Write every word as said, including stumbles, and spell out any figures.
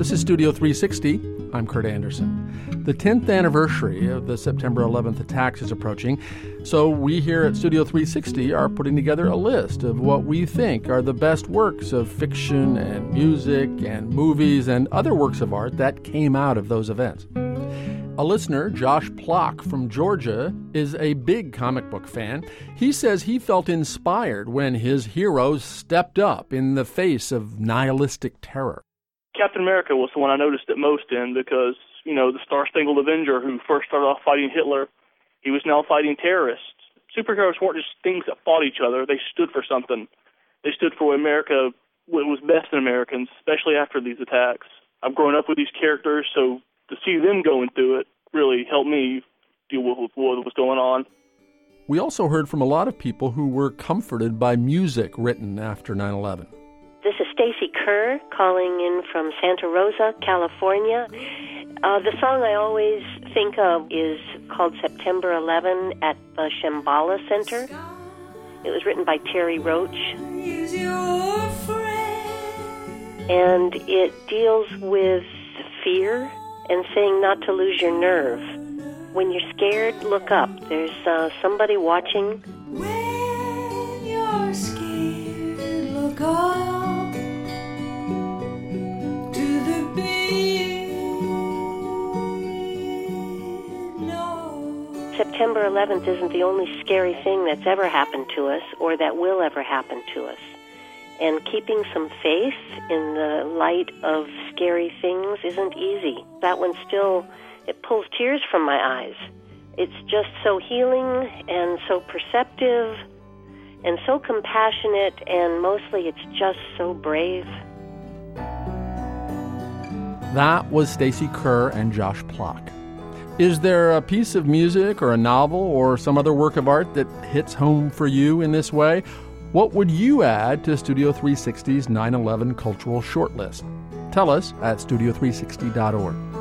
This is Studio three sixty. I'm Kurt Anderson. The tenth anniversary of the September eleventh attacks is approaching, so we here at Studio three sixty are putting together a list of what we think are the best works of fiction and music and movies and other works of art that came out of those events. A listener, Josh Plock from Georgia, is a big comic book fan. He says he felt inspired when his heroes stepped up in the face of nihilistic terror. Captain America was the one I noticed it most in because, you know, the Star-Spangled Avenger who first started off fighting Hitler, he was now fighting terrorists. Superheroes weren't just things that fought each other. They stood for something. They stood for what America, what was best in Americans, especially after these attacks. I've grown up with these characters, so to see them going through it really helped me deal with what was going on. We also heard from a lot of people who were comforted by music written after nine eleven. This is Stacy Kerr calling in from Santa Rosa, California. Uh, the song I always think of is called September eleventh at the Shambhala Center. It was written by Terry Roach. And it deals with fear and saying not to lose your nerve. When you're scared, look up. There's uh, somebody watching. When you're scared, look up to the big no. September eleventh isn't the only scary thing that's ever happened to us or that will ever happen to us. And keeping some faith in the light of scary things isn't easy. That one still, it pulls tears from my eyes. It's just so healing and so perceptive and so compassionate, and mostly it's just so brave. That was Stacy Kerr and Josh Plock. Is there a piece of music or a novel or some other work of art that hits home for you in this way? What would you add to Studio three sixty's nine eleven cultural shortlist? Tell us at studio three sixty dot org.